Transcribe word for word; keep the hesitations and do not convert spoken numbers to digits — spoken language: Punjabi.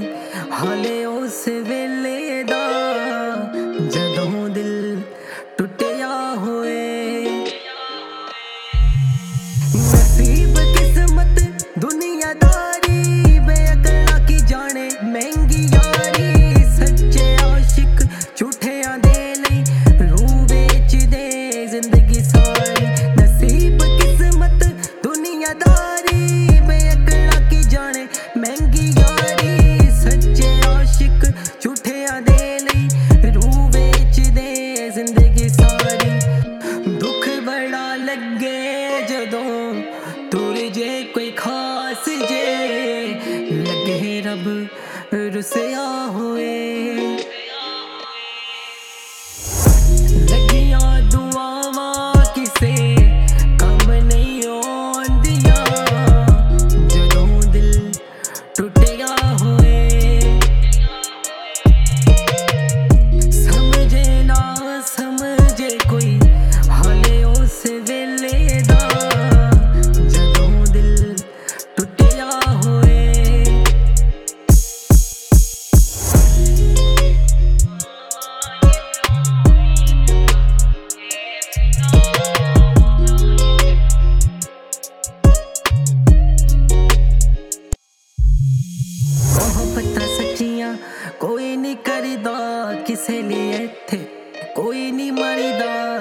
ਹਾਲੇ ਉਸ ਵੇਲੇ ਦਾ ਜਦੋਂ ਦਿਲ ਟੁੱਟਿਆ ਹੋਏ। ਨਸੀਬ ਕਿਸਮਤ ਦੁਨੀਆਦਾਰੀ ਬੇਅਕਲਾਂ ਕੀ ਜਾਣੇ ਮਹਿੰਗੀ ਯਾਰੀ। ਸੱਚੇ ਆਸ਼ਿਕ ਝੂਠਿਆਂ ਦੇ ਲਈ ਰੂਹ ਵੇਚਦੇ ਜ਼ਿੰਦਗੀ ਸਾਰੀ। ਨਸੀਬ ਕਿਸਮਤ ਦੁਨੀਆਦਾਰੀ ਬੇਅਕਲਾਂ ਕੀ ਜਾਣੇ ਮਹਿੰਗੀ ਯਾਰੀ। ਸੱਚੇ ਆਸ਼ਿਕ ਝੂਠਿਆਂ ਦੇ ਲਈ ਰੂਹ ਵੇਚਦੇ ਜ਼ਿੰਦਗੀ ਸਾਰੀ। ਦੁੱਖ ਬੜਾ ਲੱਗੇ ਜਦੋਂ ਤੁਰ ਜੇ ਕੋਈ ਖਾਸ ਜੇ ਲੱਗੇ ਰੱਬ ਰੁੱਸਿਆ ਹੋਏ। ਲੱਗੀਆਂ ਦੁਆਵਾਂ ਕਿਸੇ ਕੰਮ ਨਹੀਂ ਆਉਂਦੀਆਂ ਜਦੋਂ ਦਿਲ ਟੁੱਟਿਆ ਹੋਏ। ਸਮਝੇ ਨਾ ਸਮਝੇ ਕੋਈ ਹਾਲੇ ਉਸ ਵੇਲੇ ਦਾ ਜਦੋਂ ਦਿਲ ਟੁੱਟਿਆ ਹੋਏ। ਮੁਹੱਬਤਾਂ ਸੱਚੀਆਂ ਕੋਈ ਨਹੀਂ ਕਰਦਾ ਕਿਸੇ ਲਈ ਇੱਥੇ ਕੋਈ ਨਹੀਂ ਮਰਦਾ।